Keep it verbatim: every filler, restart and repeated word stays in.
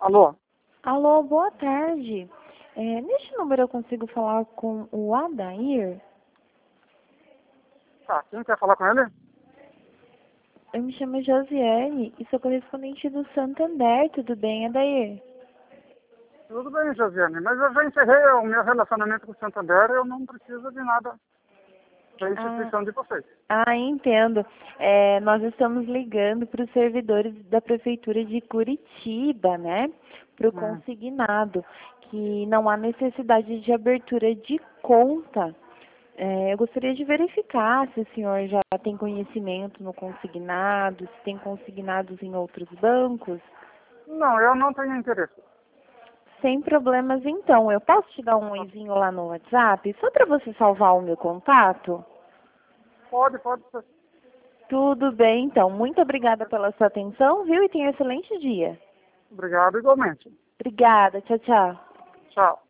Alô? Alô, boa tarde. É, neste número eu consigo falar com o Adair? Tá, quem quer falar com ele? Eu me chamo Josiane e sou correspondente do Santander. Tudo bem, Adair? Tudo bem, Josiane, mas eu já encerrei o meu relacionamento com o Santander, eu não preciso de nada da instituição Ah, de vocês. ah entendo. É, nós estamos ligando para os servidores da Prefeitura de Curitiba, né? Para o Hum. consignado, que não há necessidade de abertura de conta. É, eu gostaria de verificar se o senhor já tem conhecimento no consignado, se tem consignados em outros bancos. Não, eu não tenho interesse. Sem problemas, então. Eu posso te dar um oizinho lá no WhatsApp, só para você salvar o meu contato? Pode, pode ser. Tudo bem, então. Muito obrigada pela sua atenção, viu? E tenha um excelente dia. Obrigado igualmente. Obrigada. Tchau, tchau. Tchau.